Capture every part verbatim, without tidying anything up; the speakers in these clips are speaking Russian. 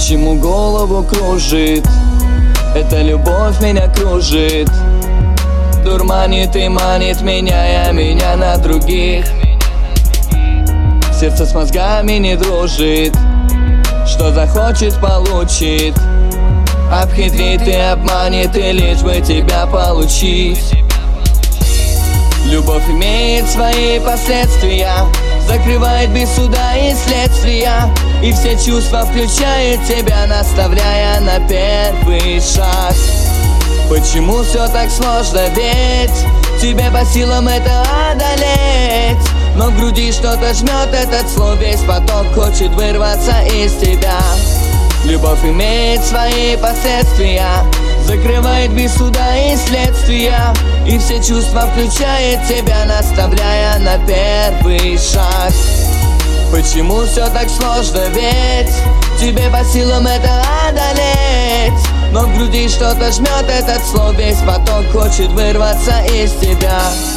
Почему голову кружит? Эта любовь меня кружит, дурманит и манит, меняя меня на других. Сердце с мозгами не дружит, что захочет, получит. Обхитрит и обманет, и лишь бы тебя получить. Любовь имеет свои последствия, закрывает без суда и следствия, и все чувства включает тебя, наставляя на первый шаг. Почему все так сложно, ведь тебе по силам это одолеть? Но в груди что-то жмет, этот слов, весь поток хочет вырваться из тебя. Любовь имеет свои последствия, закрывает без суда и следствия, и все чувства включает тебя, наставляя на первый шаг. Почему все так сложно, ведь тебе по силам это одолеть? Но в груди что-то жмет, этот слов, весь поток хочет вырваться из тебя.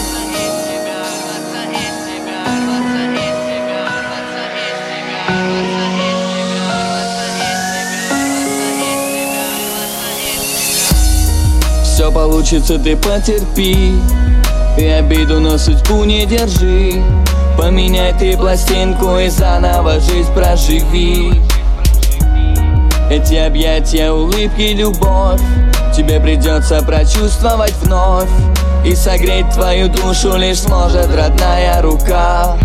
Все получится, ты потерпи, и обиду на судьбу не держи. Поменяй ты пластинку и заново жизнь проживи. Эти объятия, улыбки, любовь тебе придется прочувствовать вновь, и согреть твою душу лишь сможет родная рука.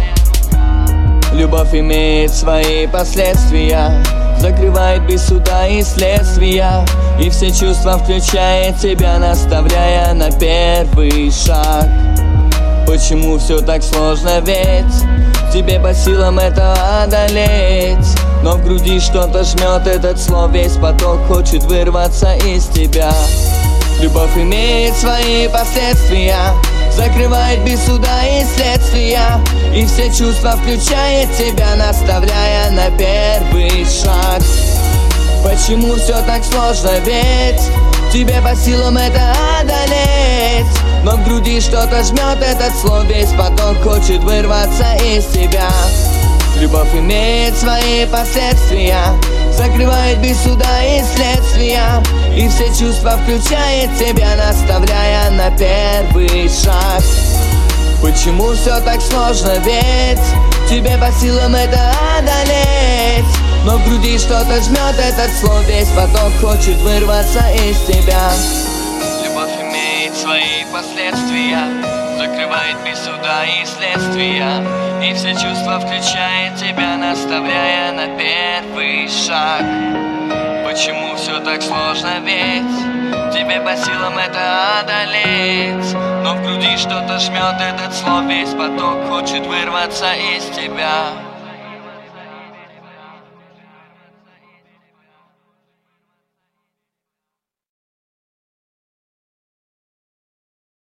Любовь имеет свои последствия, закрывает без суда и следствия, и все чувства включает тебя, наставляя на первый шаг. Почему все так сложно, ведь тебе по силам это одолеть? Но в груди что-то жмет, этот слов, весь поток хочет вырваться из тебя. Любовь имеет свои последствия, закрывает без суда и следствия, и все чувства включает тебя, наставляя на первый шаг. Почему все так сложно, ведь тебе по силам это одолеть? Но в груди что-то жмет, этот слов, весь поток хочет вырваться из тебя. Любовь имеет свои последствия, закрывает без суда и следствия, и все чувства включает тебя, наставляя на первый шаг. Почему все так сложно, ведь тебе по силам это одолеть? Но в груди что-то жмет, этот слов, весь поток хочет вырваться из тебя. Любовь имеет свои последствия, закрывает без суда и следствия, и все чувства включает тебя, наставляя на первый шаг. Почему все так сложно, ведь тебе по силам это одолеть? Но в груди что-то жмет, этот слов, весь поток хочет вырваться из тебя.